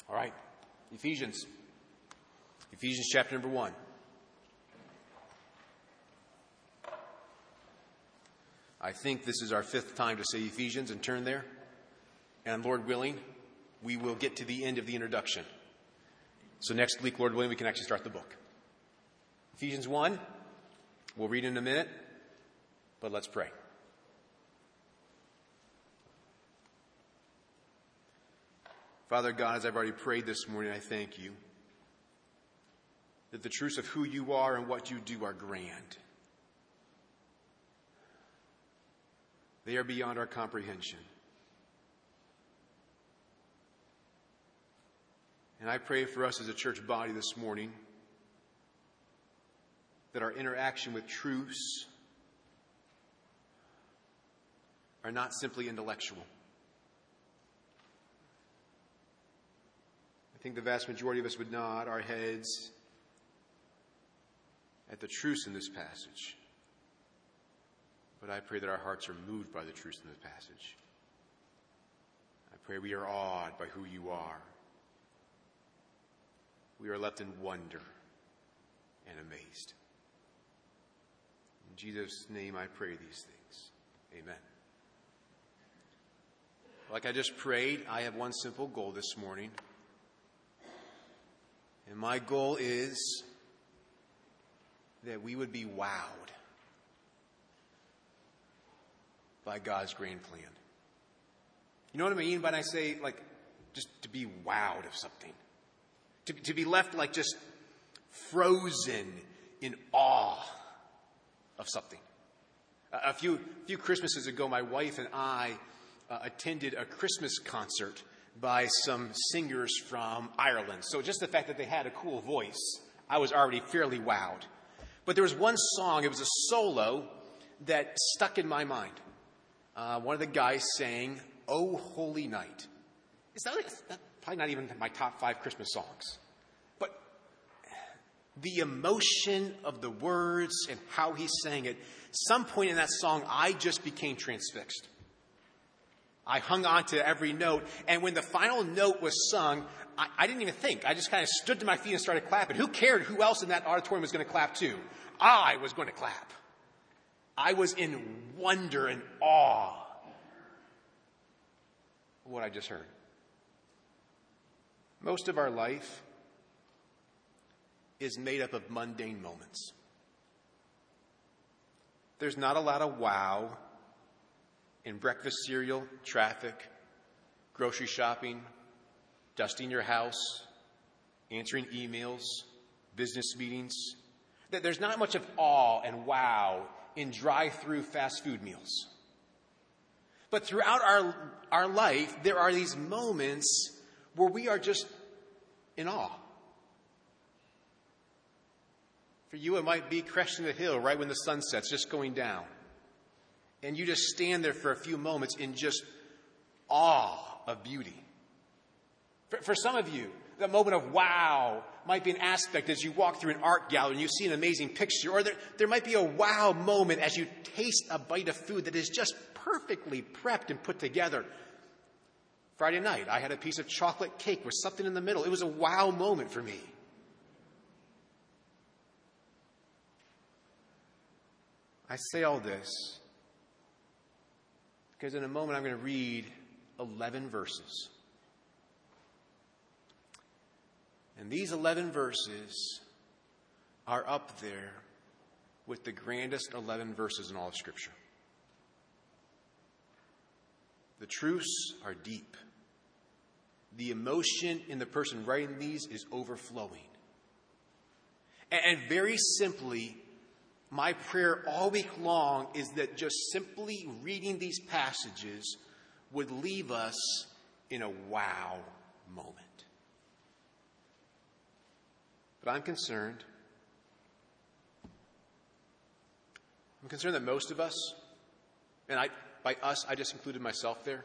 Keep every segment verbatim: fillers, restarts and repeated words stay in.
All right, Ephesians. Ephesians chapter number one. I think this is our fifth time to say Ephesians and turn there. And Lord willing, we will get to the end of the introduction. So next week, Lord willing, we can actually start the book. Ephesians one, we'll read in a minute, but let's pray. Father God, as I've already prayed this morning, I thank you that the truths of who you are and what you do are grand. They are beyond our comprehension. And I pray for us as a church body this morning that our interaction with truths are not simply intellectual. I think the vast majority of us would nod our heads at the truths in this passage. But I pray that our hearts are moved by the truths in this passage. I pray we are awed by who you are. We are left in wonder and amazed. In Jesus' name I pray these things. Amen. Like I just prayed, I have one simple goal this morning. And my goal is that we would be wowed by God's grand plan. You know what I mean when I say, like, just to be wowed of something? To, to be left, like, just frozen in awe of something. A, a few, few Christmases ago, my wife and I uh, attended a Christmas concert by some singers from Ireland. So just the fact that they had a cool voice, I was already fairly wowed. But there was one song, it was a solo, that stuck in my mind. Uh, one of the guys sang, "Oh Holy Night." It's not, it's not, probably not even my top five Christmas songs. But the emotion of the words and how he sang it, some point in that song, I just became transfixed. I hung on to every note, and when the final note was sung, I, I didn't even think. I just kind of stood to my feet and started clapping. Who cared who else in that auditorium was going to clap too? I was going to clap. I was in wonder and awe of what I just heard. Most of our life is made up of mundane moments. There's not a lot of wow in breakfast cereal, traffic, grocery shopping, dusting your house, answering emails, business meetings. There's not much of awe and wow in drive-through fast food meals. But throughout our, our life, there are these moments where we are just in awe. For you, it might be cresting the hill right when the sun sets, just going down. And you just stand there for a few moments in just awe of beauty. For, for some of you, the moment of wow might be an aspect as you walk through an art gallery and you see an amazing picture. Or there, there might be a wow moment as you taste a bite of food that is just perfectly prepped and put together. Friday night, I had a piece of chocolate cake with something in the middle. It was a wow moment for me. I say all this because in a moment I'm going to read eleven verses. And these eleven verses are up there with the grandest eleven verses in all of Scripture. The truths are deep. The emotion in the person writing these is overflowing. And very simply, my prayer all week long is that just simply reading these passages would leave us in a wow moment. But I'm concerned. I'm concerned that most of us, and I, by us, I just included myself there,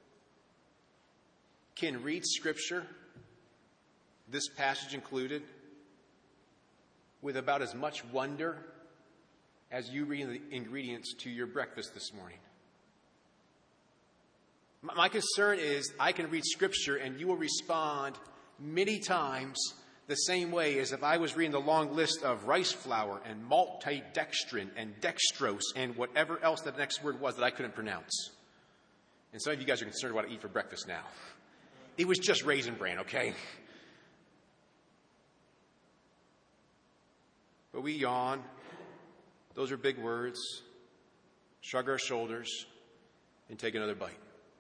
can read Scripture, this passage included, with about as much wonder as you read the ingredients to your breakfast this morning. My concern is I can read Scripture and you will respond many times the same way as if I was reading the long list of rice flour and maltodextrin and dextrose and whatever else that next word was that I couldn't pronounce. And some of you guys are concerned about what I eat for breakfast now. It was just Raisin Bran, okay? But we yawn. Those are big words. Shrug our shoulders and take another bite.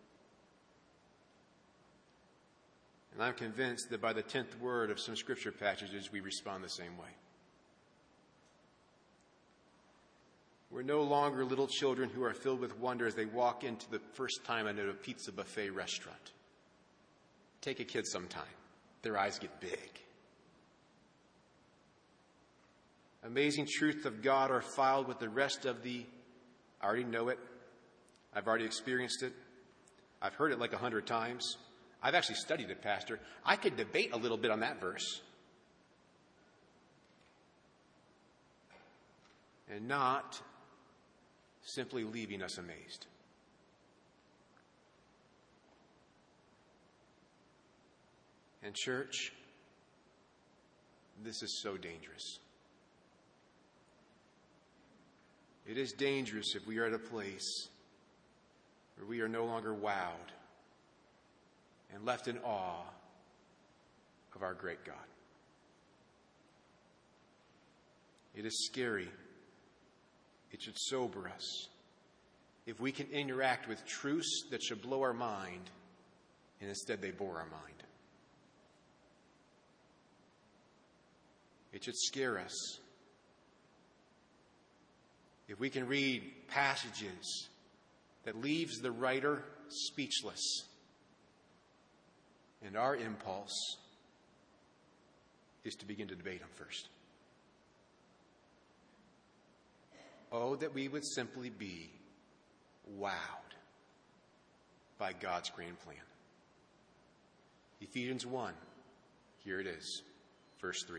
And I'm convinced that by the tenth word of some scripture passages, we respond the same way. We're no longer little children who are filled with wonder as they walk into the first time into a pizza buffet restaurant. Take a kid sometime. Their eyes get big. Amazing truth of God are filed with the rest of the, I already know it. I've already experienced it. I've heard it like a hundred times. I've actually studied it, Pastor. I could debate a little bit on that verse. And not simply leaving us amazed. And church, this is so dangerous. It is dangerous if we are at a place where we are no longer wowed and left in awe of our great God. It is scary. It should sober us if we can interact with truths that should blow our mind and instead they bore our mind. It should scare us if we can read passages that leaves the writer speechless, and our impulse is to begin to debate them first. Oh, that we would simply be wowed by God's grand plan. Ephesians one, here it is, verse three.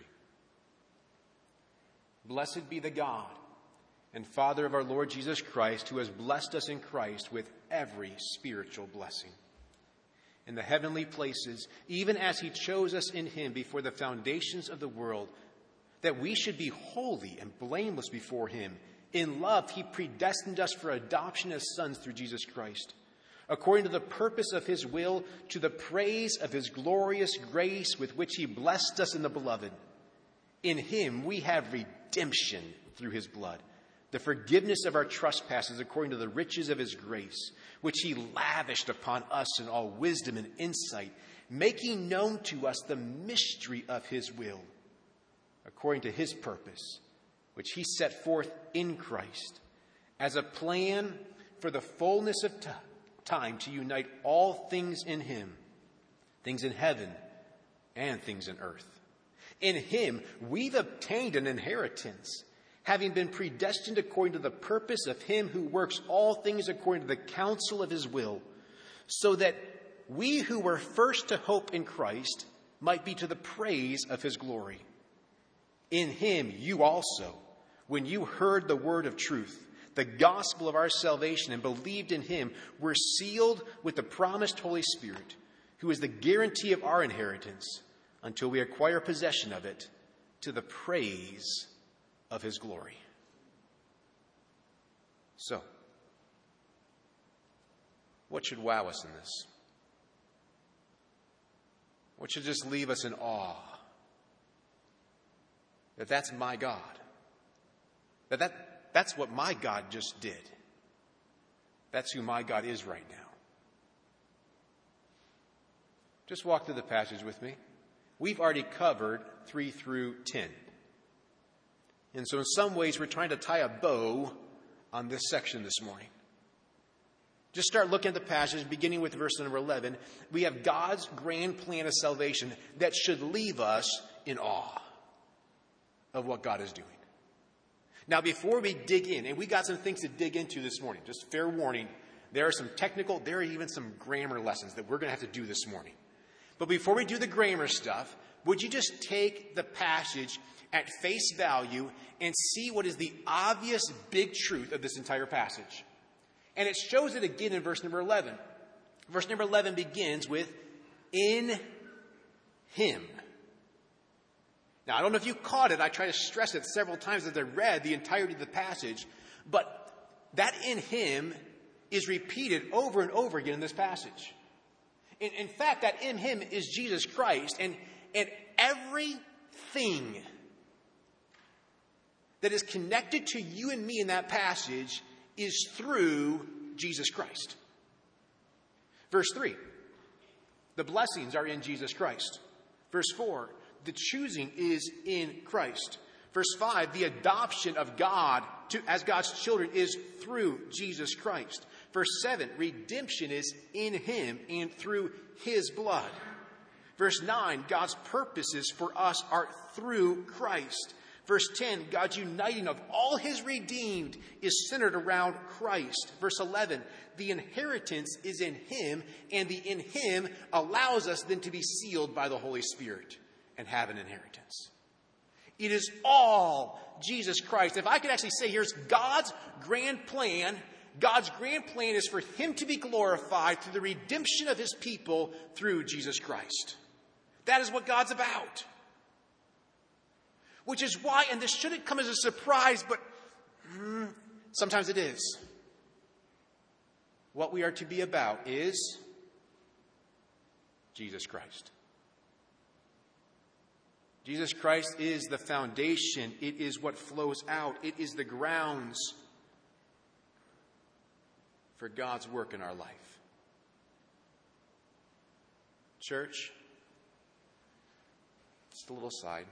Blessed be the God and Father of our Lord Jesus Christ, who has blessed us in Christ with every spiritual blessing in the heavenly places, even as he chose us in him before the foundations of the world, that we should be holy and blameless before him. In love, he predestined us for adoption as sons through Jesus Christ, according to the purpose of his will, to the praise of his glorious grace with which he blessed us in the beloved. In him we have redemption through his blood, the forgiveness of our trespasses according to the riches of his grace, which he lavished upon us in all wisdom and insight, making known to us the mystery of his will, according to his purpose, which he set forth in Christ as a plan for the fullness of t- time to unite all things in him, things in heaven and things in earth. In him we've obtained an inheritance, having been predestined according to the purpose of him who works all things according to the counsel of his will, so that we who were first to hope in Christ might be to the praise of his glory. In him you also, when you heard the word of truth, the gospel of our salvation, and believed in him, were sealed with the promised Holy Spirit, who is the guarantee of our inheritance until we acquire possession of it, to the praise of his glory. So, what should wow us in this? What should just leave us in awe? That that's my God. That, that that's what my God just did. That's who my God is right now. Just walk through the passage with me. We've already covered three through ten. And so in some ways, we're trying to tie a bow on this section this morning. Just start looking at the passage, beginning with verse number eleven. We have God's grand plan of salvation that should leave us in awe of what God is doing. Now, before we dig in, and we got some things to dig into this morning, just fair warning, there are some technical, there are even some grammar lessons that we're going to have to do this morning. But before we do the grammar stuff, would you just take the passage at face value and see what is the obvious big truth of this entire passage? And it shows it again in verse number eleven. Verse number eleven begins with, in him. Now, I don't know if you caught it. I try to stress it several times as I read the entirety of the passage. But that in him is repeated over and over again in this passage. In, in fact, that in him is Jesus Christ. And, and everything that is connected to you and me in that passage is through Jesus Christ. Verse three, the blessings are in Jesus Christ. Verse four, the choosing is in Christ. Verse five, the adoption of God to, as God's children is through Jesus Christ. Verse seven, redemption is in him and through his blood. Verse nine, God's purposes for us are through Christ. Verse ten, God's uniting of all his redeemed is centered around Christ. Verse eleven, the inheritance is in him, and the in him allows us then to be sealed by the Holy Spirit and have an inheritance. It is all Jesus Christ. If I could actually say, here's God's grand plan. God's grand plan is for him to be glorified through the redemption of his people through Jesus Christ. That is what God's about. Which is why, and this shouldn't come as a surprise, but mm, sometimes it is. What we are to be about is Jesus Christ. Jesus Christ is the foundation. It is what flows out. It is the grounds for God's work in our life. Church, just a little side.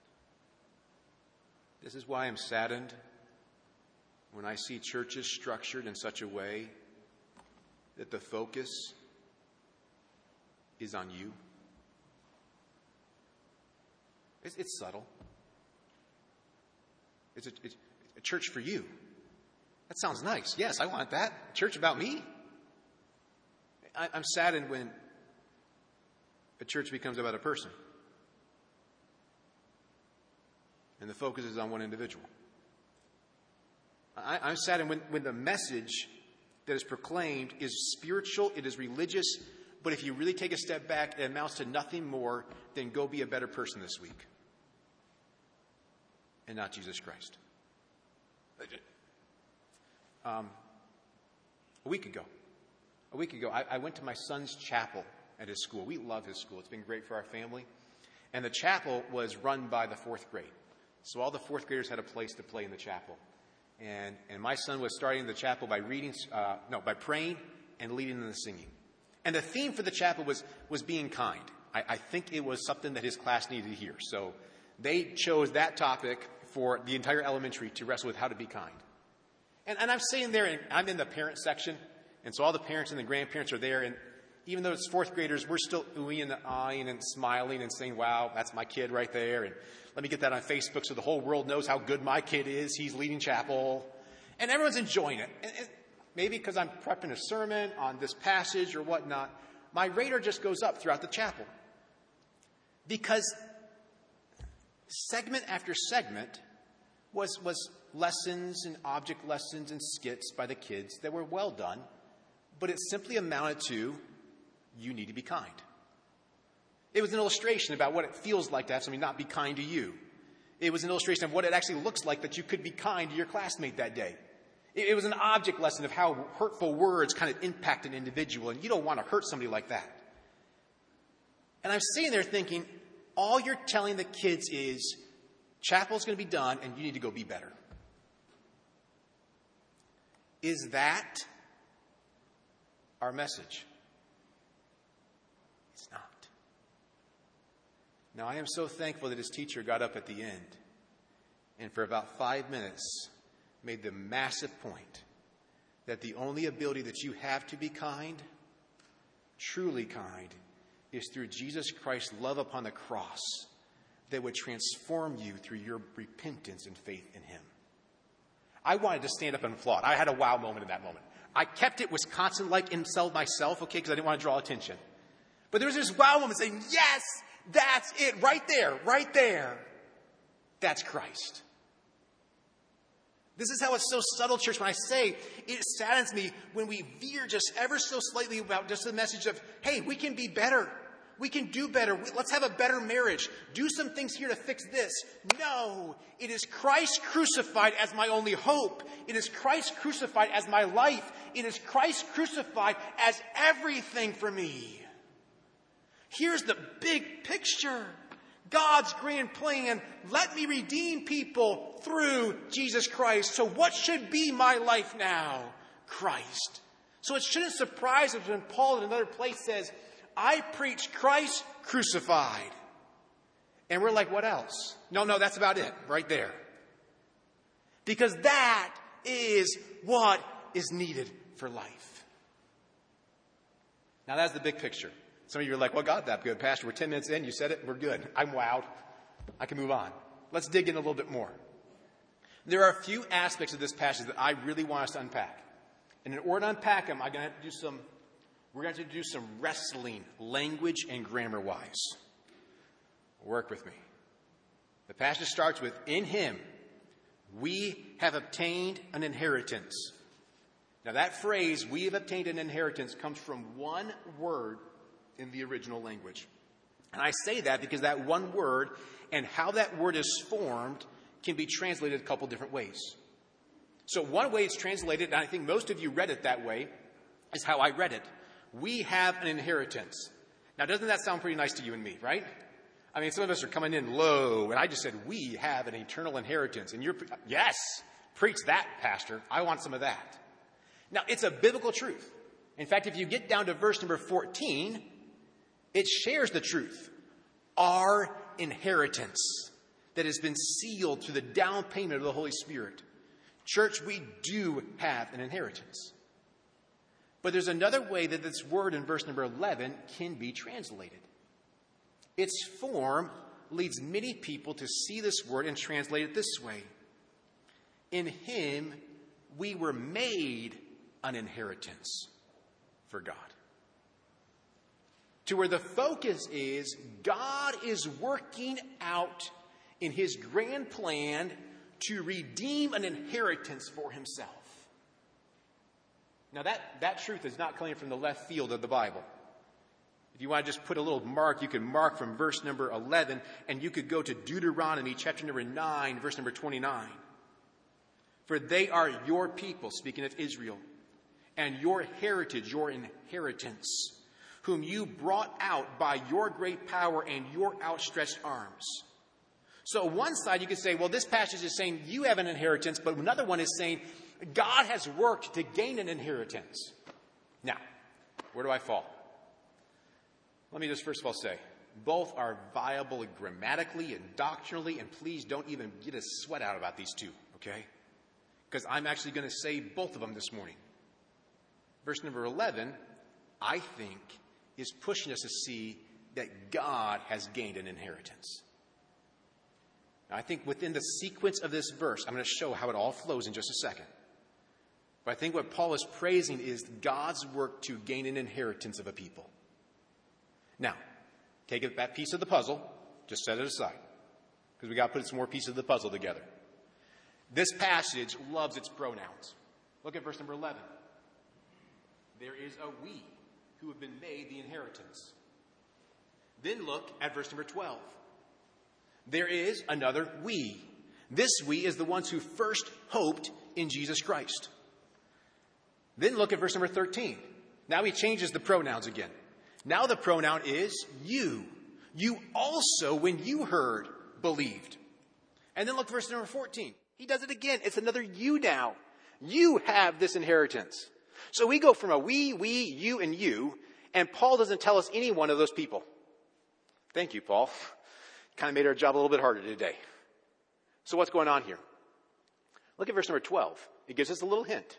This is why I'm saddened when I see churches structured in such a way that the focus is on you. It's, it's subtle. It's a, it's a church for you. That sounds nice. Yes, I want that. Church about me. I, I'm saddened when a church becomes about a person. And the focus is on one individual. I, I'm saddened when, when the message that is proclaimed is spiritual, it is religious, but if you really take a step back, it amounts to nothing more than go be a better person this week. And not Jesus Christ. Um, a week ago, a week ago, I, I went to my son's chapel at his school. We love his school. It's been great for our family. And the chapel was run by the fourth grade. So all the fourth graders had a place to play in the chapel. And, and my son was starting the chapel by reading, uh, no, by praying and leading in the singing. And the theme for the chapel was, was being kind. I, I think it was something that his class needed to hear. So they chose that topic for the entire elementary to wrestle with how to be kind. And, and I'm sitting there, and I'm in the parent section. And so all the parents and the grandparents are there. And even though it's fourth graders, we're still oohing and eyeing and smiling and saying, wow, that's my kid right there. And let me get that on Facebook so the whole world knows how good my kid is. He's leading chapel. And everyone's enjoying it. And, and maybe because I'm prepping a sermon on this passage or whatnot, my radar just goes up throughout the chapel. Because segment after segment was, was lessons and object lessons and skits by the kids that were well done. But it simply amounted to, you need to be kind. It was an illustration about what it feels like to have somebody not be kind to you. It was an illustration of what it actually looks like that you could be kind to your classmate that day. It, it was an object lesson of how hurtful words kind of impact an individual, and you don't want to hurt somebody like that. And I'm sitting there thinking, all you're telling the kids is, chapel's going to be done, and you need to go be better. Is that our message? It's not. Now, I am so thankful that his teacher got up at the end and for about five minutes made the massive point that the only ability that you have to be kind, truly kind, is through Jesus Christ's love upon the cross that would transform you through your repentance and faith in him. I wanted to stand up and applaud. I had a wow moment in that moment. I kept it Wisconsin-like inside myself, okay, because I didn't want to draw attention. But there was this wow moment saying, yes, that's it, right there, right there. That's Christ. This is how it's so subtle, church, when I say it saddens me when we veer just ever so slightly about just the message of, hey, we can be better. We can do better. Let's have a better marriage. Do some things here to fix this. No, it is Christ crucified as my only hope. It is Christ crucified as my life. It is Christ crucified as everything for me. Here's the big picture. God's grand plan. Let me redeem people through Jesus Christ. So what should be my life now? Christ. So it shouldn't surprise us when Paul in another place says, I preach Christ crucified. And we're like, what else? No, no, that's about it right there. Because that is what is needed for life. Now that's the big picture. Some of you are like, well, God, that good, Pastor. We're ten minutes in. You said it. We're good. I'm wowed. I can move on. Let's dig in a little bit more. There are a few aspects of this passage that I really want us to unpack. And in order to unpack them, I'm going to have to do some We're going to have to do some wrestling, language and grammar-wise. Work with me. The passage starts with, in him, we have obtained an inheritance. Now that phrase, we have obtained an inheritance, comes from one word in the original language. And I say that because that one word and how that word is formed can be translated a couple different ways. So one way it's translated, and I think most of you read it that way, is how I read it. We have an inheritance. Now, doesn't that sound pretty nice to you and me, right? I mean, some of us are coming in low, and I just said, we have an eternal inheritance. And you're, yes, preach that, Pastor. I want some of that. Now, it's a biblical truth. In fact, if you get down to verse number fourteen, it shares the truth. Our inheritance that has been sealed through the down payment of the Holy Spirit. Church, we do have an inheritance. But there's another way that this word in verse number eleven can be translated. Its form leads many people to see this word and translate it this way. In him, we were made an inheritance for God. To where the focus is, God is working out in his grand plan to redeem an inheritance for himself. Now that, that truth is not coming from the left field of the Bible. If you want to just put a little mark, you can mark from verse number eleven, and you could go to Deuteronomy chapter number nine, verse number twenty-nine. For they are your people, speaking of Israel, and your heritage, your inheritance, whom you brought out by your great power and your outstretched arms. So one side you could say, well, this passage is saying you have an inheritance, but another one is saying God has worked to gain an inheritance. Now, where do I fall? Let me just first of all say, both are viable grammatically and doctrinally, and please don't even get a sweat out about these two, okay? Because I'm actually going to say both of them this morning. Verse number eleven, I think, is pushing us to see that God has gained an inheritance. Now, I think within the sequence of this verse, I'm going to show how it all flows in just a second. But I think what Paul is praising is God's work to gain an inheritance of a people. Now, take that piece of the puzzle, just set it aside, because we got to put some more pieces of the puzzle together. This passage loves its pronouns. Look at verse number eleven. There is a we who have been made the inheritance. Then look at verse number twelve. There is another we. This we is the ones who first hoped in Jesus Christ. Then look at verse number thirteen. Now he changes the pronouns again. Now the pronoun is you. You also, when you heard, believed. And then look at verse number fourteen. He does it again. It's another you now. You have this inheritance. So we go from a we, we, you, and you, and Paul doesn't tell us any one of those people. Thank you, Paul. Kind of made our job a little bit harder today. So what's going on here? Look at verse number twelve. It gives us a little hint.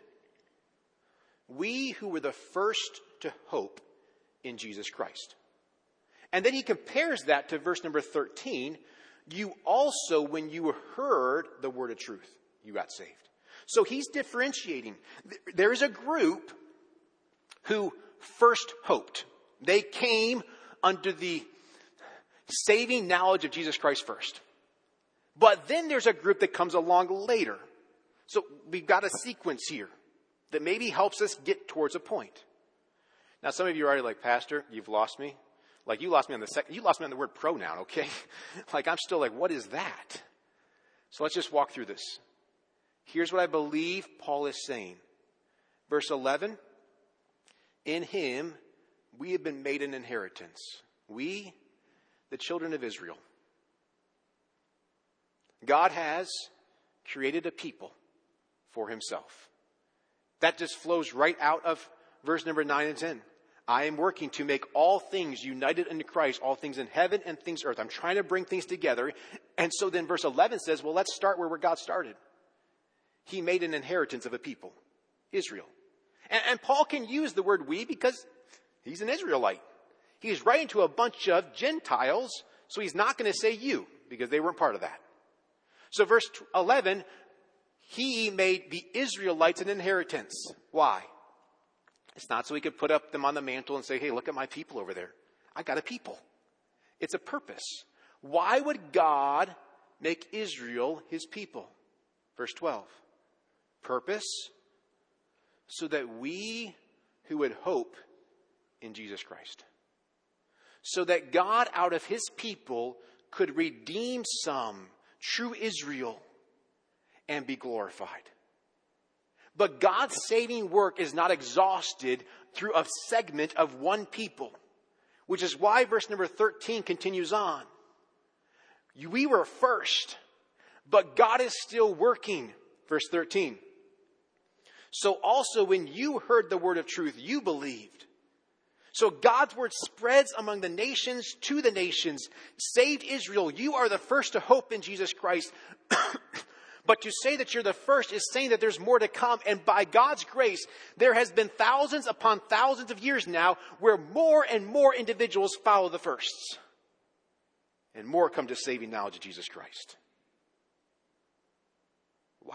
We who were the first to hope in Jesus Christ. And then he compares that to verse number thirteen. You also, when you heard the word of truth, you got saved. So he's differentiating. There is a group who first hoped. They came under the saving knowledge of Jesus Christ first. But then there's a group that comes along later. So we've got a sequence here that maybe helps us get towards a point. Now, some of you are already like, Pastor, you've lost me. Like, you lost me on the second, you lost me on the word pronoun, okay? Like, I'm still like, what is that? So let's just walk through this. Here's what I believe Paul is saying. Verse eleven, in him we have been made an inheritance. We, the children of Israel. God has created a people for himself. That just flows right out of verse number nine and ten. I am working to make all things united into Christ, all things in heaven and things earth. I'm trying to bring things together. And so then verse eleven says, well, let's start where God started. He made an inheritance of a people, Israel. And, and Paul can use the word we because he's an Israelite. He's writing to a bunch of Gentiles, so he's not going to say you because they weren't part of that. So verse eleven, he made the Israelites an inheritance. Why? It's not so he could put up them on the mantle and say, hey, look at my people over there. I got a people. It's a purpose. Why would God make Israel his people? Verse twelve. Purpose, so that we who would hope in Jesus Christ. So that God out of his people could redeem some, true Israel, and be glorified. But God's saving work is not exhausted through a segment of one people, which is why verse number thirteen continues on. We were first, but God is still working. Verse thirteen. So also when you heard the word of truth, you believed. So God's word spreads among the nations to the nations. Saved Israel, you are the first to hope in Jesus Christ. But to say that you're the first is saying that there's more to come. And by God's grace, there has been thousands upon thousands of years now where more and more individuals follow the firsts. And more come to saving knowledge of Jesus Christ. Wow.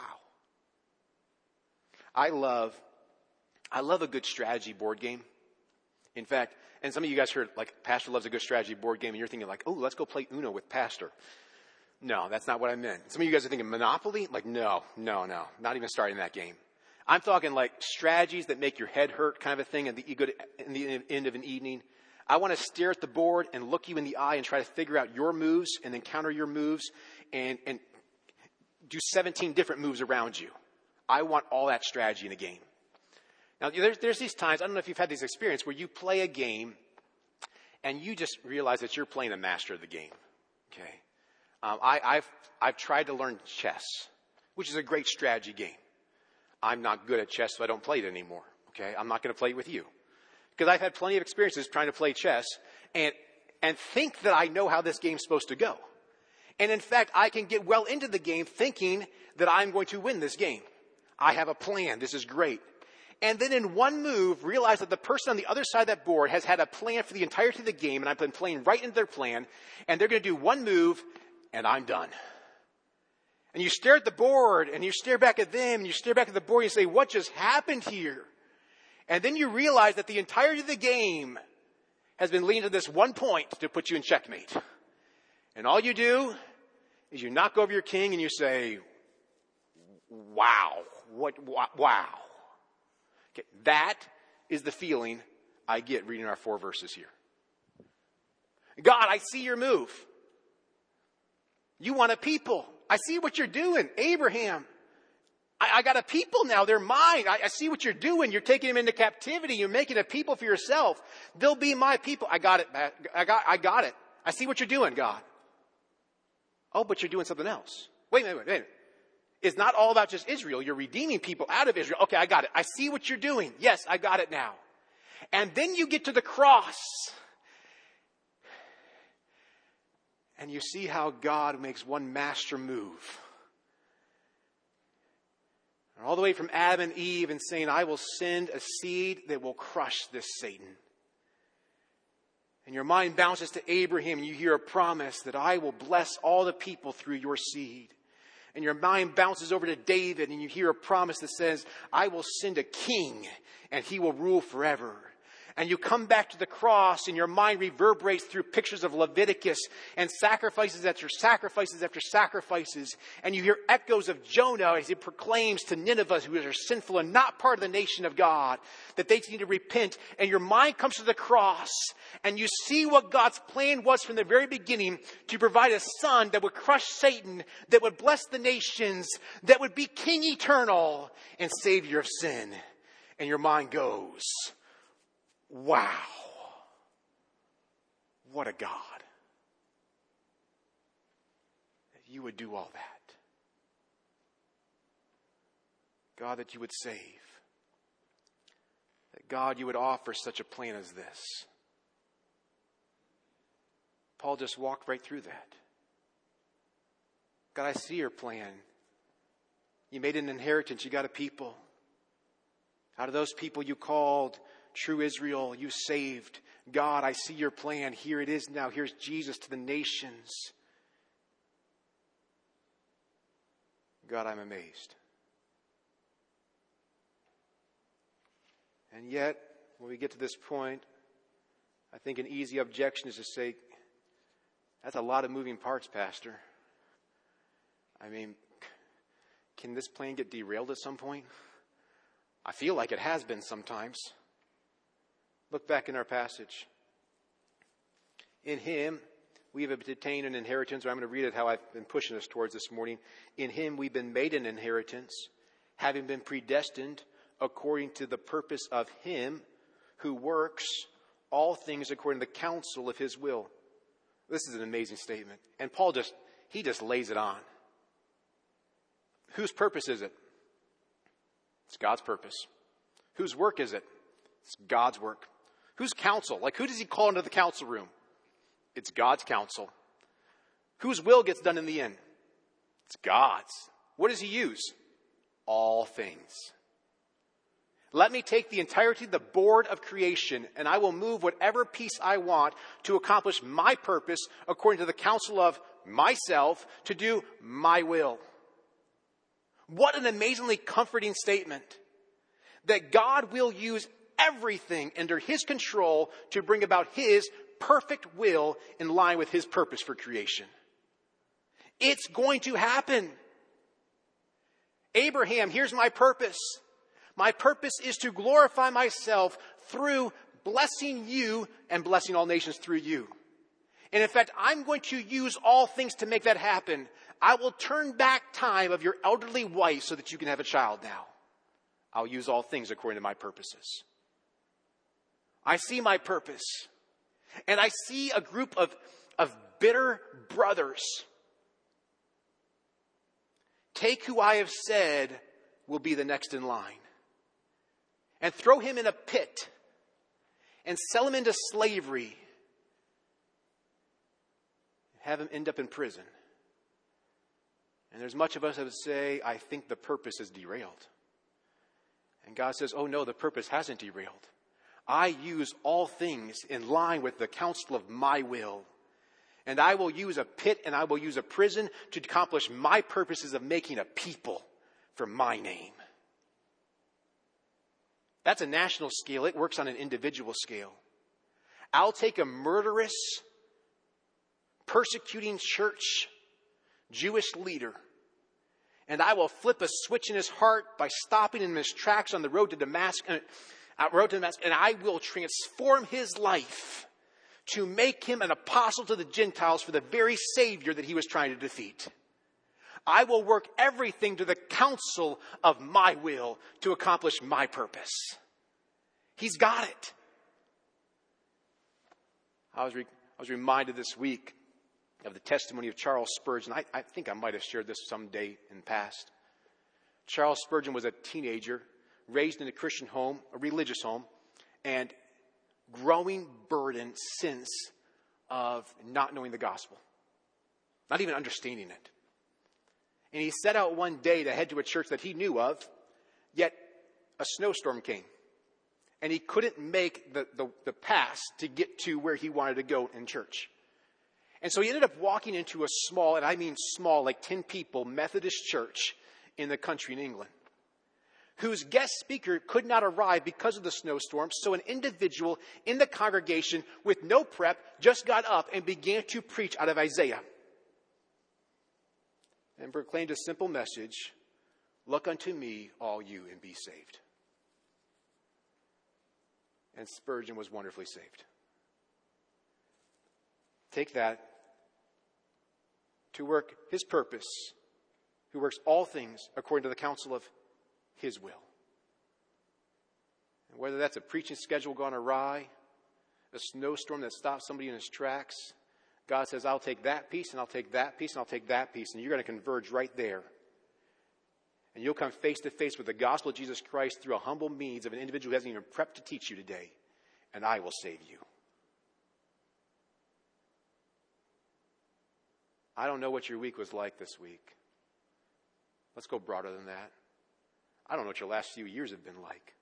I love, I love a good strategy board game. In fact, and some of you guys heard, like, Pastor loves a good strategy board game, and you're thinking like, oh, let's go play Uno with Pastor. No, that's not what I meant. Some of you guys are thinking Monopoly? Like, no, no, no, not even starting that game. I'm talking like strategies that make your head hurt kind of a thing at the, in the end of an evening. I want to stare at the board and look you in the eye and try to figure out your moves and then counter your moves and, and do seventeen different moves around you. I want all that strategy in a game. Now, there's, there's these times, I don't know if you've had this experience, where you play a game and you just realize that you're playing a master of the game. Okay? Um, I, I've, I've tried to learn chess, which is a great strategy game. I'm not good at chess, so I don't play it anymore. Okay? I'm not going to play it with you. Because I've had plenty of experiences trying to play chess and, and think that I know how this game's supposed to go. And in fact, I can get well into the game thinking that I'm going to win this game. I have a plan. This is great. And then in one move, realize that the person on the other side of that board has had a plan for the entirety of the game, and I've been playing right into their plan, and they're going to do one move, and I'm done. And you stare at the board, and you stare back at them, and you stare back at the board, and you say, what just happened here? And then you realize that the entirety of the game has been leading to this one point to put you in checkmate. And all you do is you knock over your king, and you say, wow, what, wow. Okay, that is the feeling I get reading our four verses here. God, I see your move. You want a people. I see what you're doing. Abraham, I, I got a people now. They're mine. I, I see what you're doing. You're taking them into captivity. You're making a people for yourself. They'll be my people. I got it. I got, I got it. I see what you're doing, God. Oh, but you're doing something else. Wait a minute, wait a minute. It's not all about just Israel. You're redeeming people out of Israel. Okay, I got it. I see what you're doing. Yes, I got it now. And then you get to the cross. And you see how God makes one master move. All the way from Adam and Eve and saying, I will send a seed that will crush this Satan. And your mind bounces to Abraham and you hear a promise that I will bless all the people through your seed. And your mind bounces over to David and you hear a promise that says, I will send a king and he will rule forever. And you come back to the cross and your mind reverberates through pictures of Leviticus and sacrifices after sacrifices after sacrifices. And you hear echoes of Jonah as he proclaims to Nineveh, who are sinful and not part of the nation of God, that they need to repent. And your mind comes to the cross and you see what God's plan was from the very beginning, to provide a son that would crush Satan, that would bless the nations, that would be king eternal and savior of sin. And your mind goes, wow, what a God. That you would do all that. God, that you would save. That God, you would offer such a plan as this. Paul just walked right through that. God, I see your plan. You made an inheritance. You got a people. Out of those people you called true Israel, you saved. God, I see your plan. Here it is now. Here's Jesus to the nations. God, I'm amazed. And yet, when we get to this point, I think an easy objection is to say, that's a lot of moving parts, Pastor. I mean, can this plan get derailed at some point? I feel like it has been sometimes. Look back in our passage. In him, we have obtained an inheritance. Or I'm going to read it how I've been pushing us towards this morning. In him, we've been made an inheritance, having been predestined according to the purpose of him who works all things according to the counsel of his will. This is an amazing statement. And Paul just, he just lays it on. Whose purpose is it? It's God's purpose. Whose work is it? It's God's work. Whose counsel? Like, who does he call into the council room? It's God's counsel. Whose will gets done in the end? It's God's. What does he use? All things. Let me take the entirety of the board of creation, and I will move whatever piece I want to accomplish my purpose according to the counsel of myself, to do my will. What an amazingly comforting statement. That God will use everything under his control to bring about his perfect will in line with his purpose for creation. It's going to happen. Abraham, here's my purpose. My purpose is to glorify myself through blessing you and blessing all nations through you. And in fact, I'm going to use all things to make that happen. I will turn back time of your elderly wife so that you can have a child now. I'll use all things according to my purposes. I see my purpose. And I see a group of, of bitter brothers. Take who I have said will be the next in line. And throw him in a pit. And sell him into slavery. Have him end up in prison. And there's much of us that would say, I think the purpose is derailed. And God says, oh no, the purpose hasn't derailed. I use all things in line with the counsel of my will. And I will use a pit and I will use a prison to accomplish my purposes of making a people for my name. That's a national scale. It works on an individual scale. I'll take a murderous, persecuting church, Jewish leader, and I will flip a switch in his heart by stopping him in his tracks on the road to Damascus, uh, road to Damascus, and I will transform his life to make him an apostle to the Gentiles for the very Savior that he was trying to defeat. I will work everything to the counsel of my will to accomplish my purpose. He's got it. I was, re- I was reminded this week of the testimony of Charles Spurgeon. I, I think I might have shared this someday in the past. Charles Spurgeon was a teenager, raised in a Christian home, a religious home, and growing burden since of not knowing the gospel, not even understanding it. And he set out one day to head to a church that he knew of, yet a snowstorm came. And he couldn't make the, the, the pass to get to where he wanted to go in church. And so he ended up walking into a small, and I mean small, like ten people, Methodist church in the country in England, whose guest speaker could not arrive because of the snowstorm. So an individual in the congregation with no prep just got up and began to preach out of Isaiah and proclaimed a simple message: look unto me, all you, and be saved. And Spurgeon was wonderfully saved. Take that to work his purpose, who works all things according to the counsel of his will. And whether that's a preaching schedule gone awry, a snowstorm that stops somebody in his tracks, God says, I'll take that piece, and I'll take that piece, and I'll take that piece, and you're going to converge right there. And you'll come face to face with the gospel of Jesus Christ through a humble means of an individual who hasn't even prepped to teach you today. And I will save you. I don't know what your week was like this week. Let's go broader than that. I don't know what your last few years have been like.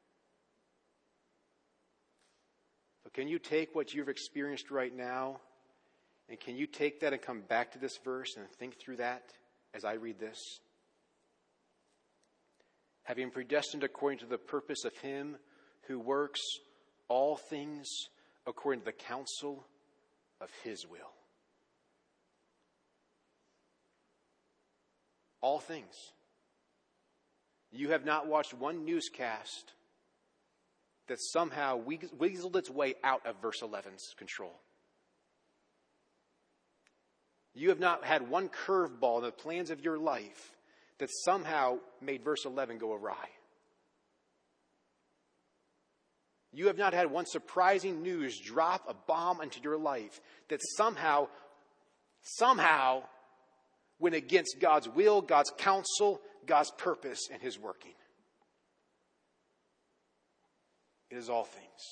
But can you take what you've experienced right now, and can you take that and come back to this verse and think through that as I read this? Having predestined according to the purpose of him who works all things according to the counsel of his will. All things. You have not watched one newscast that somehow weaseled its way out of verse eleven's control. You have not had one curveball in the plans of your life that somehow made verse eleven go awry. You have not had one surprising news drop a bomb into your life that somehow, somehow went against God's will, God's counsel, God's purpose, and his working. It is all things.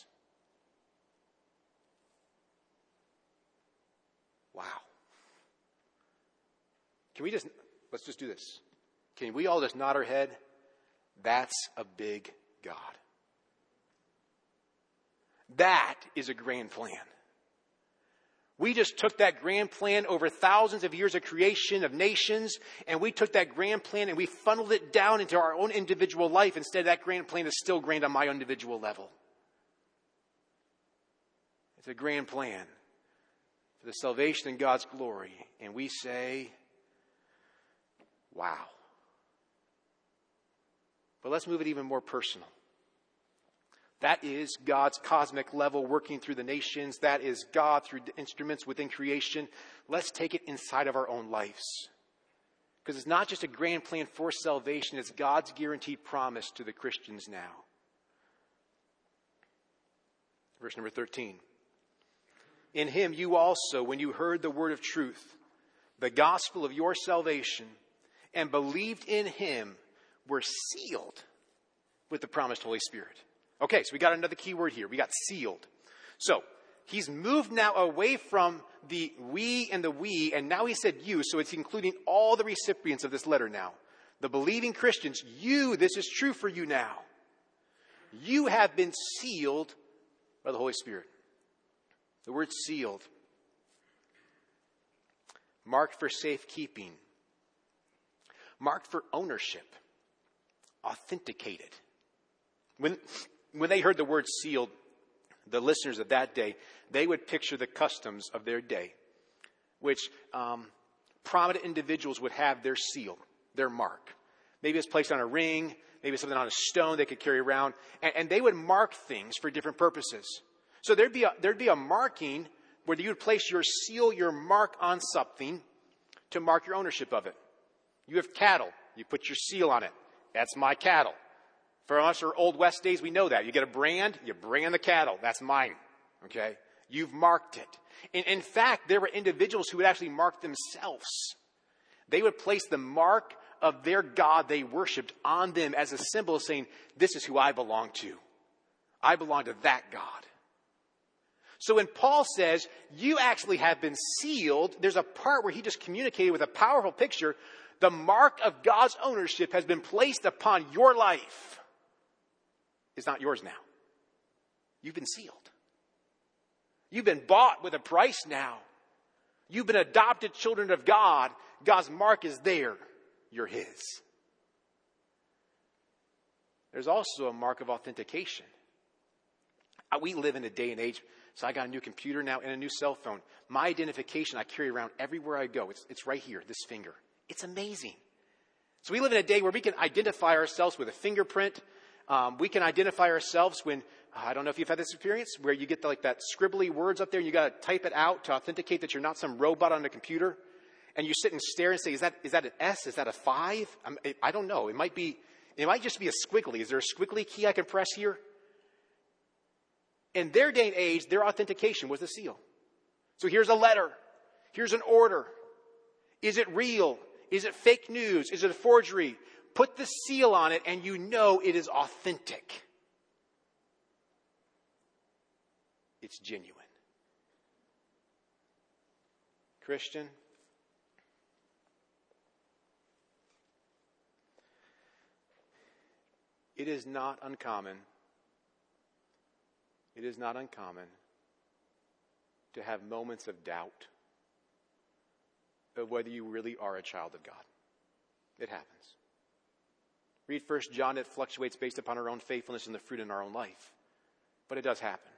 Wow. Can we just, let's just do this. Can we all just nod our head? That's a big God. That is a grand plan. We just took that grand plan over thousands of years of creation of nations, and we took that grand plan and we funneled it down into our own individual life. Instead, that grand plan is still grand on my individual level. It's a grand plan for the salvation and God's glory. And we say, wow. But let's move it even more personal. That is God's cosmic level working through the nations. That is God through instruments within creation. Let's take it inside of our own lives. Because it's not just a grand plan for salvation. It's God's guaranteed promise to the Christians now. Verse number thirteen. In him you also, when you heard the word of truth, the gospel of your salvation, and believed in him, were sealed with the promised Holy Spirit. Okay, so we got another key word here. We got sealed. So he's moved now away from the we and the we, and now he said you, so it's including all the recipients of this letter now. The believing Christians, you, this is true for you now. You have been sealed by the Holy Spirit. The word sealed, marked for safekeeping, marked for ownership, authenticated. When When they heard the word sealed, the listeners of that day, they would picture the customs of their day, which um, prominent individuals would have their seal, their mark. Maybe it's placed on a ring, maybe it's something on a stone they could carry around, and, and they would mark things for different purposes. So there'd be a, there'd be a marking where you would place your seal, your mark on something to mark your ownership of it. You have cattle, you put your seal on it. That's my cattle. For us, our Old West days, we know that. You get a brand, you brand the cattle. That's mine. Okay? You've marked it. In, in fact, there were individuals who would actually mark themselves. They would place the mark of their God they worshipped on them as a symbol of saying, this is who I belong to. I belong to that God. So when Paul says, you actually have been sealed, there's a part where he just communicated with a powerful picture. The mark of God's ownership has been placed upon your life. It's not yours now. You've been sealed. You've been bought with a price now. You've been adopted children of God. God's mark is there. You're his. there's also a mark of authentication. Uh, We live in a day and age, so I got a new computer now and a new cell phone. My identification I carry around everywhere I go. It's, it's right here, this finger. It's amazing. So we live in a day where we can identify ourselves with a fingerprint. Um, we can identify ourselves when, I don't know if you've had this experience, where you get the, like that scribbly words up there and you got to type it out to authenticate that you're not some robot on a computer. And you sit and stare and say, is that is that an S? Is that a five? I'm, I don't know. It might be, it might just be a squiggly. Is there a squiggly key I can press here? In their day and age, their authentication was the seal. So here's a letter. Here's an order. Is it real? Is it fake news? Is it a forgery? Put the seal on it and you know it is authentic. It's genuine. Christian, it is not uncommon, it is not uncommon to have moments of doubt of whether you really are a child of God. It happens. Read First John. It fluctuates based upon our own faithfulness and the fruit in our own life. But it does happen.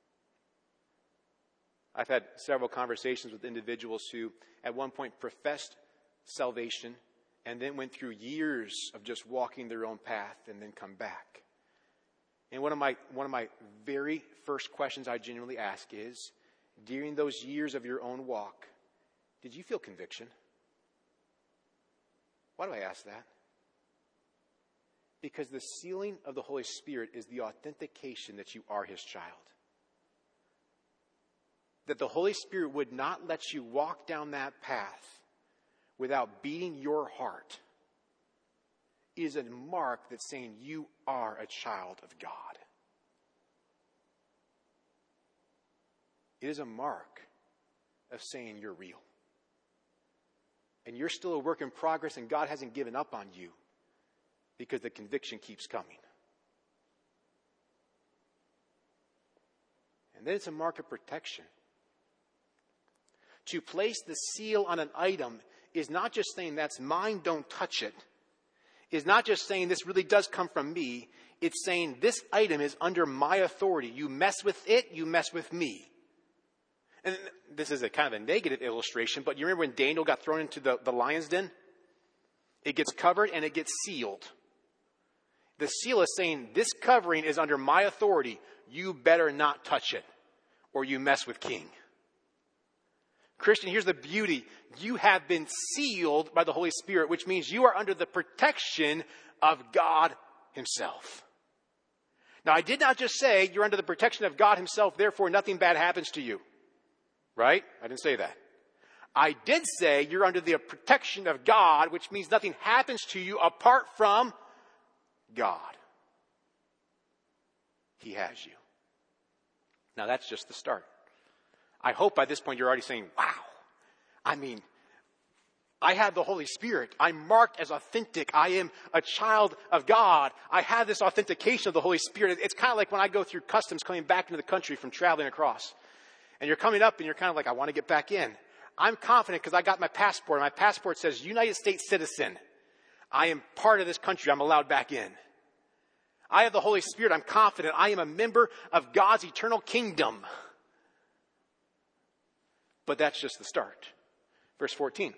I've had several conversations with individuals who at one point professed salvation and then went through years of just walking their own path and then come back. And one of my one of my very first questions I genuinely ask is, during those years of your own walk, did you feel conviction? Why do I ask that? Because the sealing of the Holy Spirit is the authentication that you are His child. That the Holy Spirit would not let you walk down that path without beating your heart is a mark that's saying you are a child of God. It is a mark of saying you're real. And you're still a work in progress and God hasn't given up on you because the conviction keeps coming. And then it's a mark of protection. To place the seal on an item is not just saying that's mine, don't touch it. Is not just saying this really does come from me. It's saying this item is under my authority. You mess with it, you mess with me. And this is a kind of a negative illustration, but you remember when Daniel got thrown into the, the lion's den? It gets covered and it gets sealed. The seal is saying this covering is under my authority. You better not touch it or you mess with King. Christian, here's the beauty. You have been sealed by the Holy Spirit, which means you are under the protection of God Himself. Now, I did not just say you're under the protection of God Himself, therefore nothing bad happens to you. Right? I didn't say that. I did say you're under the protection of God, which means nothing happens to you apart from God. He has you. Now, that's just the start. I hope by this point you're already saying, wow, I mean, I have the Holy Spirit. I'm marked as authentic. I am a child of God. I have this authentication of the Holy Spirit. It's kind of like when I go through customs coming back into the country from traveling across. And you're coming up and you're kind of like, I want to get back in. I'm confident because I got my passport. And my passport says United States citizen. I am part of this country. I'm allowed back in. I have the Holy Spirit. I'm confident. I am a member of God's eternal kingdom. But that's just the start. Verse fourteen.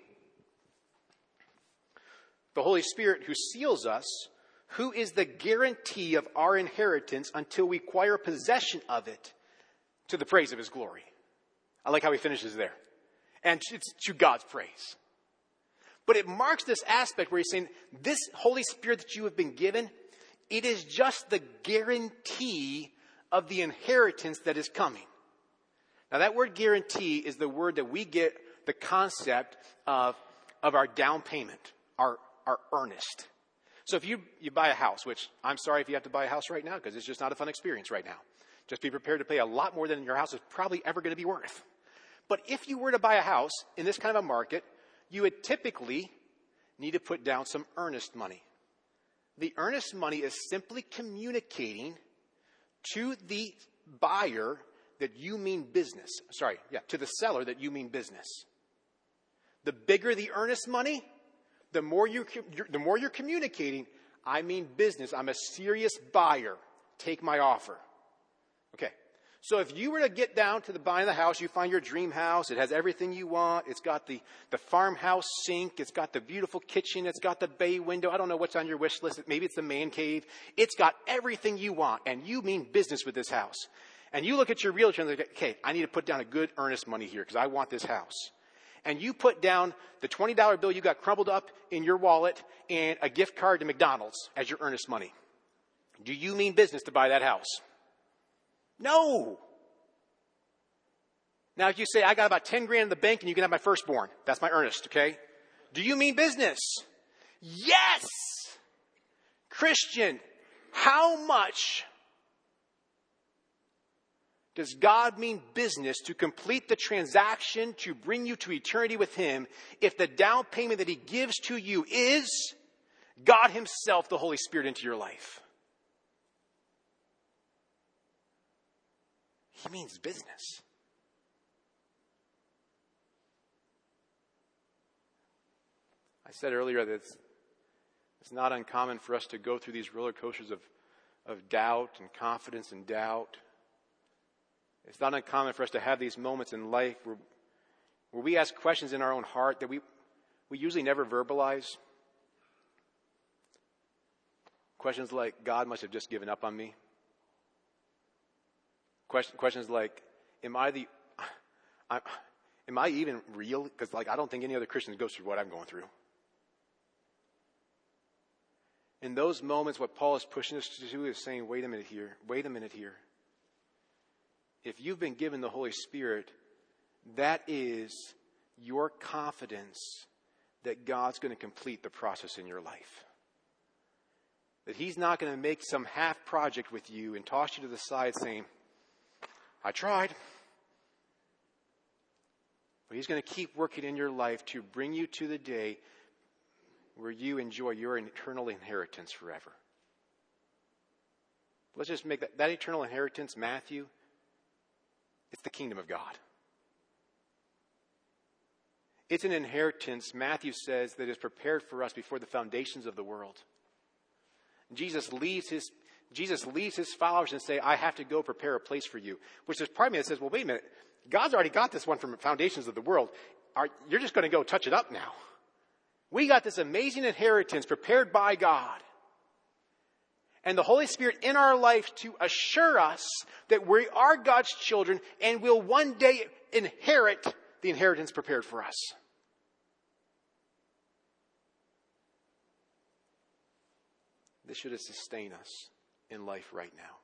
The Holy Spirit who seals us, who is the guarantee of our inheritance until we acquire possession of it to the praise of His glory. I like how he finishes there. And it's to God's praise. But it marks this aspect where he's saying, this Holy Spirit that you have been given, it is just the guarantee of the inheritance that is coming. Now that word guarantee is the word that we get the concept of, of our down payment, our, our earnest. So if you, you buy a house, which I'm sorry if you have to buy a house right now because it's just not a fun experience right now. Just be prepared to pay a lot more than your house is probably ever going to be worth. But if you were to buy a house in this kind of a market, you would typically need to put down some earnest money. The earnest money is simply communicating to the buyer that you mean business. Sorry, yeah, to the seller that you mean business. The bigger the earnest money, the more you the more you're communicating, I mean business. I'm a serious buyer. Take my offer. Okay. So if you were to get down to the buying the house, you find your dream house. It has everything you want. It's got the, the farmhouse sink. It's got the beautiful kitchen. It's got the bay window. I don't know what's on your wish list. Maybe it's the man cave. It's got everything you want. And you mean business with this house. And you look at your realtor and say, okay, I need to put down a good earnest money here because I want this house. And you put down the twenty dollar bill you got crumbled up in your wallet and a gift card to McDonald's as your earnest money. Do you mean business to buy that house? No. Now, if you say, I got about ten grand in the bank and you can have my firstborn. That's my earnest, okay? Do you mean business? Yes. Christian, how much does God mean business to complete the transaction to bring you to eternity with him if the down payment that he gives to you is God himself, the Holy Spirit, into your life? He means business. I said earlier that it's, it's not uncommon for us to go through these roller coasters of, of doubt and confidence and doubt. It's not uncommon for us to have these moments in life where, where we ask questions in our own heart that we, we usually never verbalize. Questions like, God must have just given up on me. Question, questions like, am I the, I, am I even real? Because like I don't think any other Christian goes through what I'm going through. In those moments, what Paul is pushing us to do is saying, wait a minute here, wait a minute here. If you've been given the Holy Spirit, that is your confidence that God's going to complete the process in your life. That he's not going to make some half project with you and toss you to the side saying, I tried. But he's going to keep working in your life to bring you to the day where you enjoy your eternal inheritance forever. Let's just make that, that eternal inheritance, Matthew, it's the kingdom of God. It's an inheritance, Matthew says, that is prepared for us before the foundations of the world. Jesus leaves his Jesus leaves his followers and say, I have to go prepare a place for you. Which there's part of me that says, well, wait a minute. God's already got this one from the foundations of the world. Are, you're just going to go touch it up now. We got this amazing inheritance prepared by God. And the Holy Spirit in our life to assure us that we are God's children and will one day inherit the inheritance prepared for us. This should sustain us in life right now.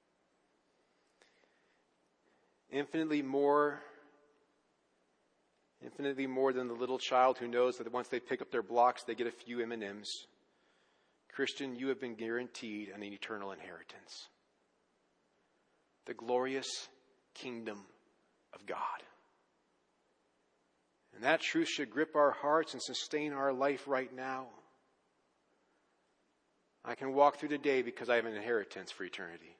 Infinitely more, infinitely more than the little child who knows that once they pick up their blocks, they get a few M and M's. Christian, you have been guaranteed an eternal inheritance. The glorious kingdom of God. And that truth should grip our hearts and sustain our life right now. I can walk through the day because I have an inheritance for eternity.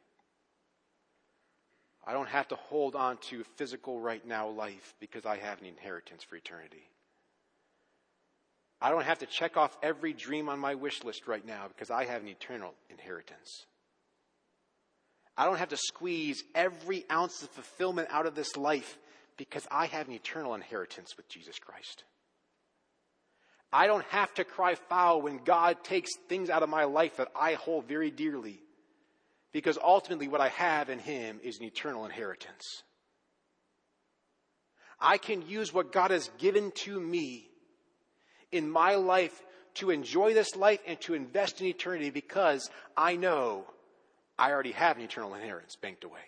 I don't have to hold on to physical right now life because I have an inheritance for eternity. I don't have to check off every dream on my wish list right now because I have an eternal inheritance. I don't have to squeeze every ounce of fulfillment out of this life because I have an eternal inheritance with Jesus Christ. I don't have to cry foul when God takes things out of my life that I hold very dearly, because ultimately what I have in him is an eternal inheritance. I can use what God has given to me in my life to enjoy this life and to invest in eternity because I know I already have an eternal inheritance banked away.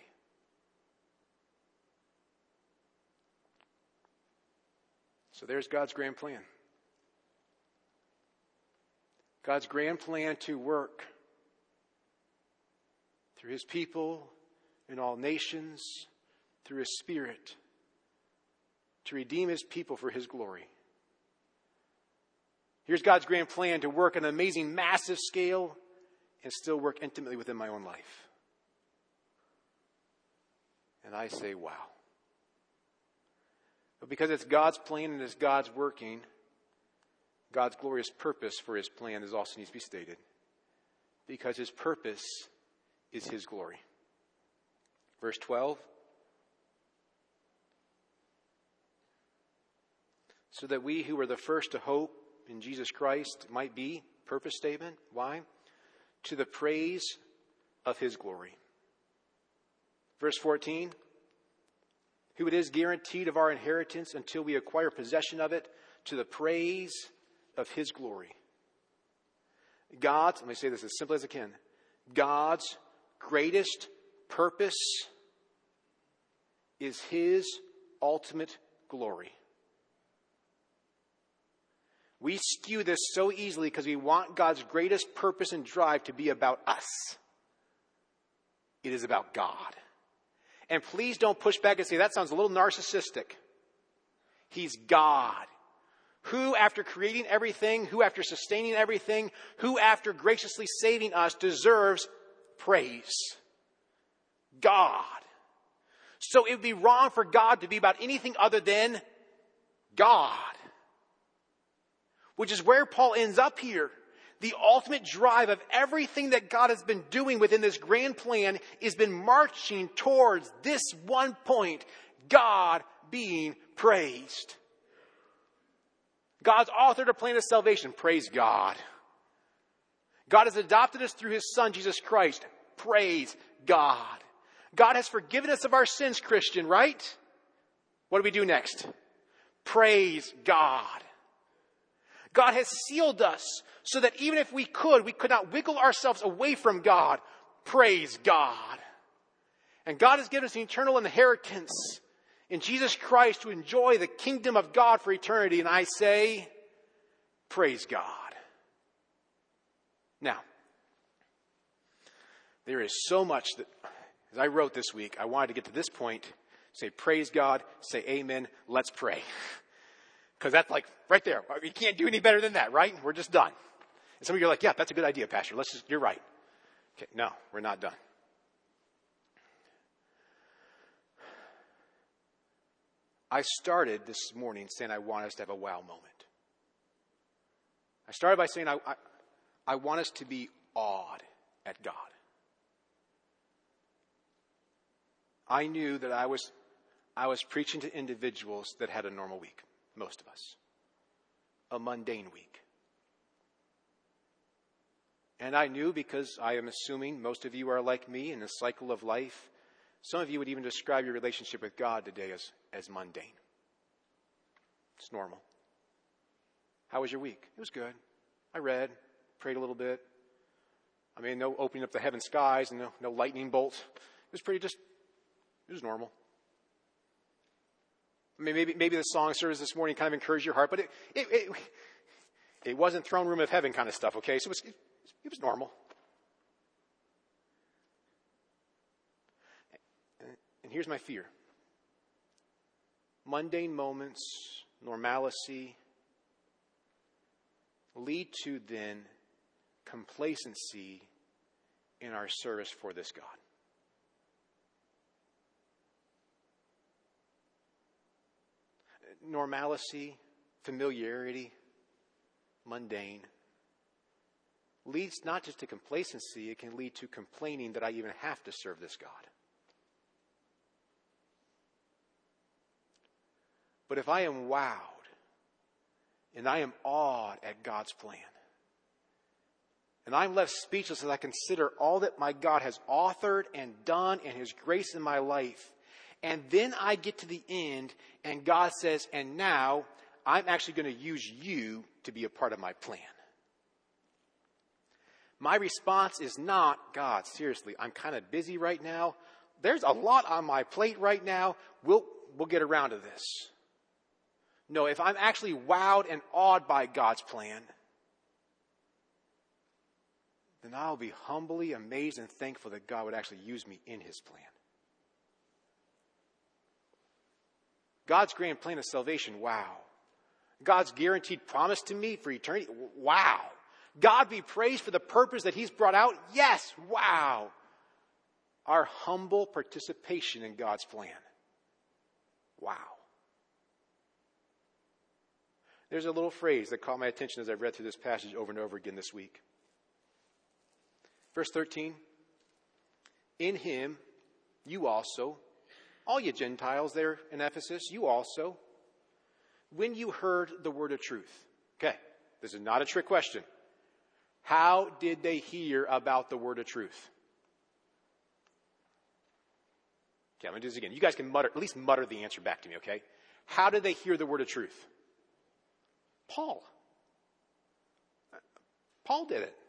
So there's God's grand plan. God's grand plan to work through his people in all nations, through his Spirit, to redeem his people for his glory. Here's God's grand plan to work on an amazing, massive scale and still work intimately within my own life. And I say, wow. But because it's God's plan and it's God's working, God's glorious purpose for his plan is also needs to be stated. because his purpose is his glory. Verse twelve. So that we who were the first to hope in Jesus Christ might be, purpose statement. Why? To the praise of his glory. Verse fourteen. Who it is guaranteed of our inheritance until we acquire possession of it, to the praise of his glory. God's, let me say this as simply as I can, God's greatest purpose is his ultimate glory. We skew this so easily because we want God's greatest purpose and drive to be about us. It is about God. And please don't push back and say, that sounds a little narcissistic. He's God. Who, after creating everything, who, after sustaining everything, who, after graciously saving us, deserves praise? God. So it would be wrong for God to be about anything other than God. Which is where Paul ends up here. The ultimate drive of everything that God has been doing within this grand plan has been marching towards this one point, God being praised. God's authored a plan of salvation. Praise God. God has adopted us through his Son, Jesus Christ. Praise God. God has forgiven us of our sins, Christian, right? What do we do next? Praise God. God has sealed us so that even if we could, we could not wiggle ourselves away from God. Praise God. And God has given us an eternal inheritance in Jesus Christ to enjoy the kingdom of God for eternity. And I say, praise God. Now, there is so much that, as I wrote this week, I wanted to get to this point, say praise God, say amen, let's pray. Because that's like right there. You can't do any better than that, right? We're just done. And some of you are like, yeah, that's a good idea, Pastor. Let's just, you're right. Okay, no, we're not done. I started this morning saying I want us to have a wow moment. I started by saying I, I, I want us to be awed at God. I knew that I was, I was preaching to individuals that had a normal week. Most of us. A mundane week. And I knew, because I am assuming most of you are like me in the cycle of life, some of you would even describe your relationship with God today as, as mundane. It's normal. How was your week? It was good. I read, prayed a little bit. I mean, no opening up the heaven skies and no, no lightning bolts. It was pretty just, it was normal. I mean, maybe, maybe the song service this morning kind of encouraged your heart, but it, it, it, it wasn't throne room of heaven kind of stuff, okay? So it was, it was normal. And here's my fear. Mundane moments, normalcy, lead to then complacency in our service for this God. Normalcy, familiarity, mundane, leads not just to complacency, it can lead to complaining that I even have to serve this God. But if I am wowed and I am awed at God's plan, and I'm left speechless as I consider all that my God has authored and done and his grace in my life, and then I get to the end and God says, and now I'm actually going to use you to be a part of my plan. My response is not, God, seriously, I'm kind of busy right now. There's a lot on my plate right now. We'll, we'll get around to this. No, if I'm actually wowed and awed by God's plan, then I'll be humbly amazed and thankful that God would actually use me in his plan. God's grand plan of salvation, wow. God's guaranteed promise to me for eternity, wow. God be praised for the purpose that he's brought out, yes, wow. Our humble participation in God's plan, wow. There's a little phrase that caught my attention as I read through this passage over and over again this week. Verse thirteen. In him, you also, all you Gentiles there in Ephesus, you also, when you heard the word of truth. Okay, this is not a trick question. How did they hear about the word of truth? Okay, I'm going to do this again. You guys can mutter, at least mutter the answer back to me, okay? How did they hear the word of truth? Paul. Paul did it.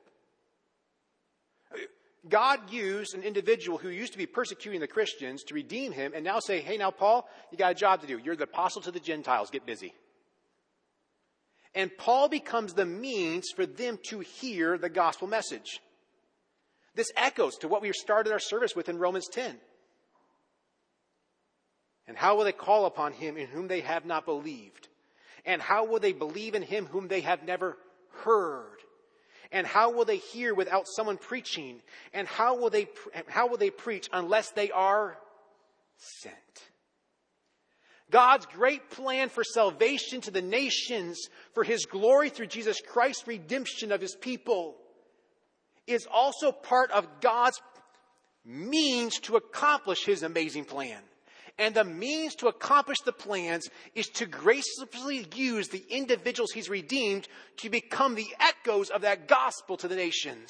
God used an individual who used to be persecuting the Christians to redeem him and now say, hey, now, Paul, you got a job to do. You're the apostle to the Gentiles. Get busy. And Paul becomes the means for them to hear the gospel message. This echoes to what we started our service with in Romans ten. And how will they call upon him in whom they have not believed? And how will they believe in him whom they have never heard? And how will they hear without someone preaching? And how will they, how will they preach unless they are sent? God's great plan for salvation to the nations, for his glory through Jesus Christ's redemption of his people, is also part of God's means to accomplish his amazing plan. And the means to accomplish the plans is to graciously use the individuals he's redeemed to become the echoes of that gospel to the nations.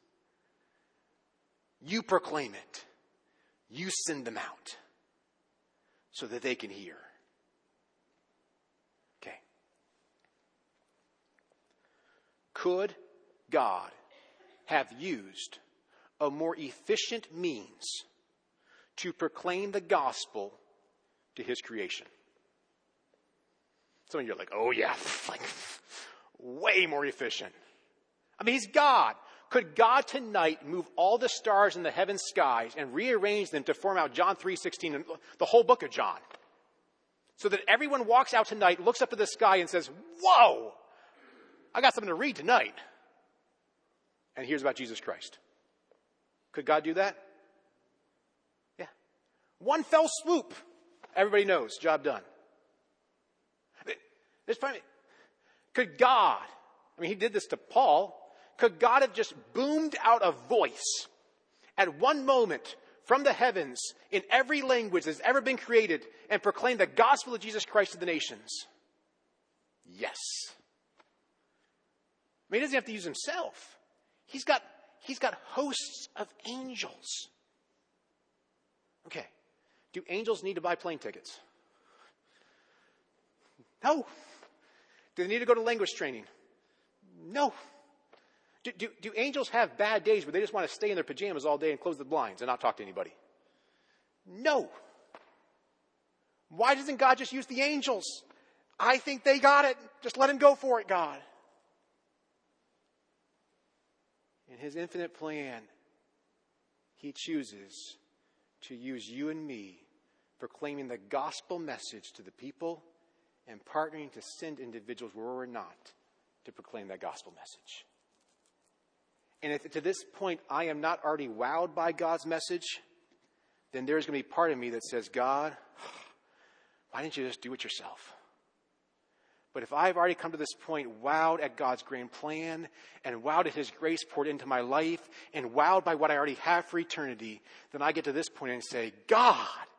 You proclaim it. You send them out so that they can hear. Okay. Could God have used a more efficient means to proclaim the gospel to his creation? Some of you are like, oh yeah, like way more efficient. I mean, he's God. Could God tonight move all the stars in the heaven skies and rearrange them to form out John three sixteen and the whole book of John? So that everyone walks out tonight, looks up at the sky and says, whoa, I got something to read tonight. And hears about Jesus Christ. Could God do that? One fell swoop. Everybody knows. Job done. There's probably, could God, I mean, he did this to Paul. Could God have just boomed out a voice at one moment from the heavens in every language that's ever been created and proclaimed the gospel of Jesus Christ to the nations? Yes. I mean, he doesn't have to use himself. He's got, he's got hosts of angels. Okay. Do angels need to buy plane tickets? No. Do they need to go to language training? No. Do, do, do angels have bad days where they just want to stay in their pajamas all day and close the blinds and not talk to anybody? No. Why doesn't God just use the angels? I think they got it. Just let him go for it, God. In his infinite plan, he chooses to use you and me proclaiming the gospel message to the people and partnering to send individuals where we're not to proclaim that gospel message. And if to this point I am not already wowed by God's message, then there's going to be part of me that says, God, why didn't you just do it yourself? But if I've already come to this point wowed at God's grand plan and wowed at his grace poured into my life and wowed by what I already have for eternity, then I get to this point and say, God,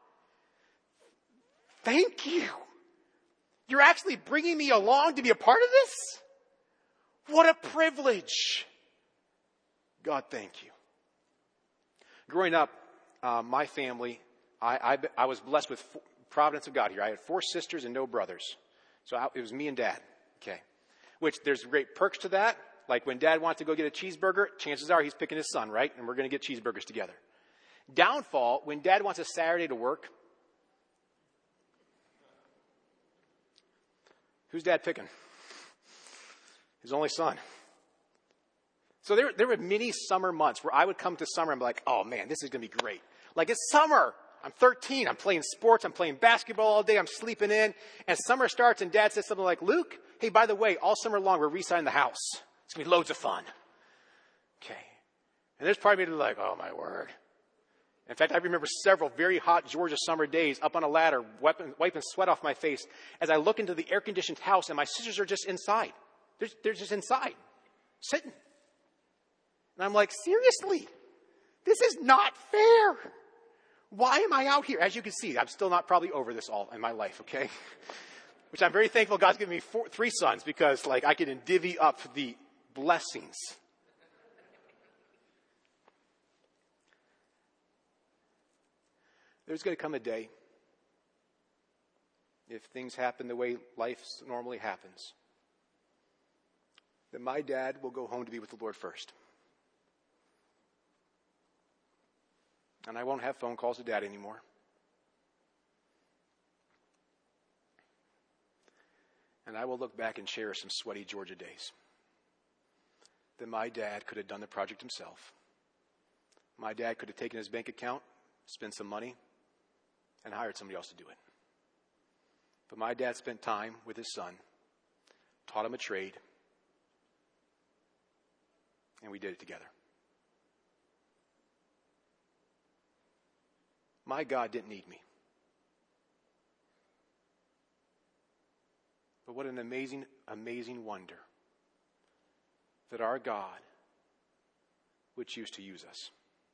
thank you. You're actually bringing me along to be a part of this? What a privilege. God, thank you. Growing up, uh, my family, I, I, I was blessed with four, providence of God here. I had four sisters and no brothers. So I, it was me and Dad. Okay. Which there's great perks to that. Like when Dad wants to go get a cheeseburger, chances are he's picking his son, right? And we're going to get cheeseburgers together. Downfall, when Dad wants a Saturday to work, who's Dad picking? His only son. So there, there were many summer months where I would come to summer and be like, oh man, this is going to be great. Like it's summer. I'm thirteen. I'm playing sports. I'm playing basketball all day. I'm sleeping in. And summer starts and Dad says something like, Luke, hey, by the way, all summer long, we're re-signing the house. It's going to be loads of fun. Okay. And there's part of me that's like, oh my word. In fact, I remember several very hot Georgia summer days up on a ladder, wiping, wiping sweat off my face as I look into the air-conditioned house and my sisters are just inside. They're, they're just inside, sitting. And I'm like, seriously? This is not fair. Why am I out here? As you can see, I'm still not probably over this all in my life, okay? Which I'm very thankful God's given me four, three sons because, like, I can divvy up the blessings. There's going to come a day, if things happen the way life normally happens, that my dad will go home to be with the Lord first. And I won't have phone calls to Dad anymore. And I will look back and cherish some sweaty Georgia days. That my dad could have done the project himself. My dad could have taken his bank account, spent some money, and hired somebody else to do it. But my dad spent time with his son, taught him a trade, and we did it together. My God didn't need me. But what an amazing, amazing wonder that our God would choose to use us.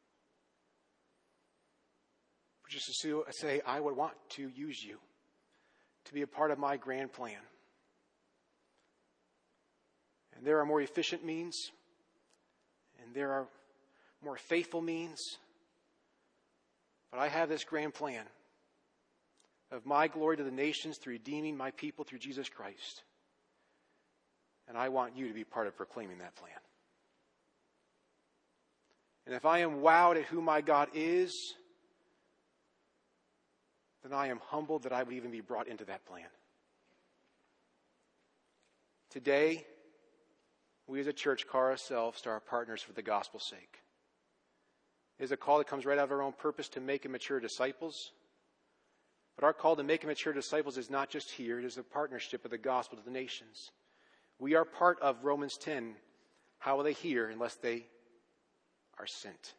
Just to say, I would want to use you to be a part of my grand plan. And there are more efficient means, and there are more faithful means. But I have this grand plan of my glory to the nations through redeeming my people through Jesus Christ. And I want you to be part of proclaiming that plan. And if I am wowed at who my God is, then I am humbled that I would even be brought into that plan. Today, we as a church call ourselves to our partners for the gospel's sake. It is a call that comes right out of our own purpose to make and mature disciples. But our call to make and mature disciples is not just here. It is a partnership of the gospel to the nations. We are part of Romans ten. How will they hear unless they are sent?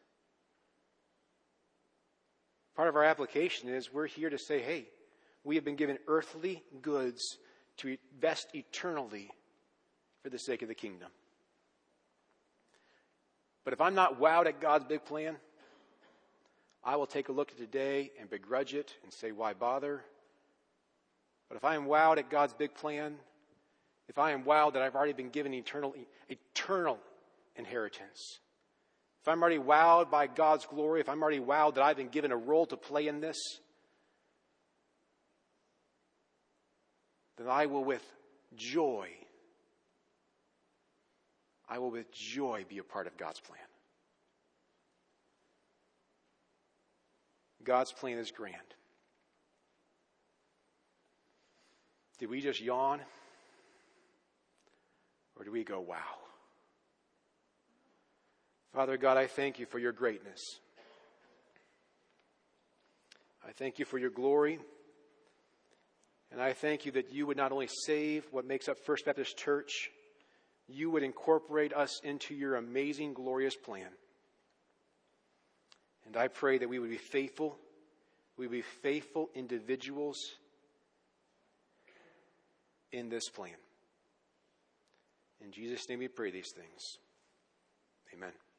Part of our application is we're here to say, hey, we have been given earthly goods to invest eternally for the sake of the kingdom. But if I'm not wowed at God's big plan, I will take a look at today and begrudge it and say, why bother? But if I am wowed at God's big plan, if I am wowed that I've already been given eternal, eternal inheritance, if I'm already wowed by God's glory, if I'm already wowed that I've been given a role to play in this, then I will with joy, I will with joy be a part of God's plan. God's plan is grand. Did we just yawn? Or do we go, wow? Father God, I thank you for your greatness. I thank you for your glory. And I thank you that you would not only save what makes up First Baptist Church, you would incorporate us into your amazing, glorious plan. And I pray that we would be faithful. We would be faithful individuals in this plan. In Jesus' name we pray these things. Amen.